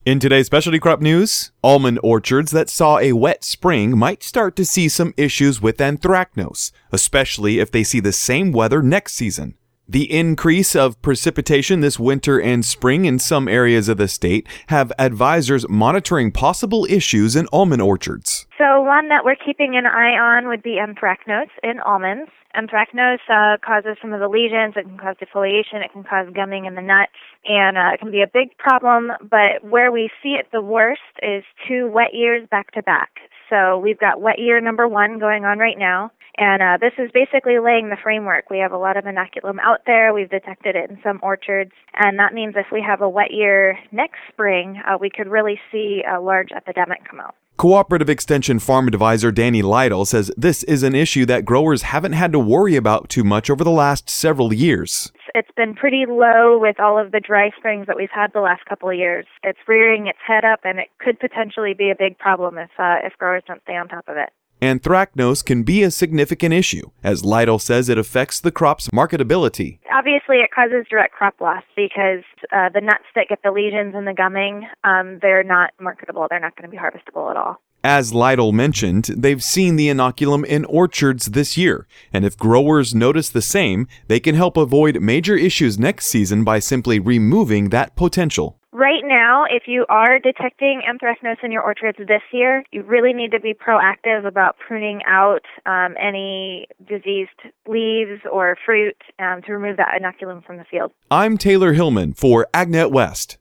In today's specialty crop news, almond orchards that saw a wet spring might start to see some issues with anthracnose, especially if they see the same weather next season. The increase of precipitation this winter and spring in some areas of the state have advisors monitoring possible issues in almond orchards. So one that we're keeping an eye on would be anthracnose in almonds. Anthracnose causes some of the lesions. It can cause defoliation. It can cause gumming in the nuts. And it can be a big problem. But where we see it the worst is 2 wet years back to back. So we've got wet year number 1 going on right now. And this is basically laying the framework. We have a lot of inoculum out there. We've detected it in some orchards. And that means if we have a wet year next spring, we could really see a large epidemic come out. Cooperative Extension Farm Advisor Danny Lytle says this is an issue that growers haven't had to worry about too much over the last several years. It's been pretty low with all of the dry springs that we've had the last couple of years. It's rearing its head up, and it could potentially be a big problem if growers don't stay on top of it. Anthracnose can be a significant issue. As Lytle says, it affects the crop's marketability. Obviously, it causes direct crop loss because the nuts that get the lesions and the gumming, they're not marketable. They're not going to be harvestable at all. As Lytle mentioned, they've seen the inoculum in orchards this year, and if growers notice the same, they can help avoid major issues next season by simply removing that potential. Right now, if you are detecting anthracnose in your orchards this year, you really need to be proactive about pruning out any diseased leaves or fruit to remove that inoculum from the field. I'm Taylor Hillman for AgNet West.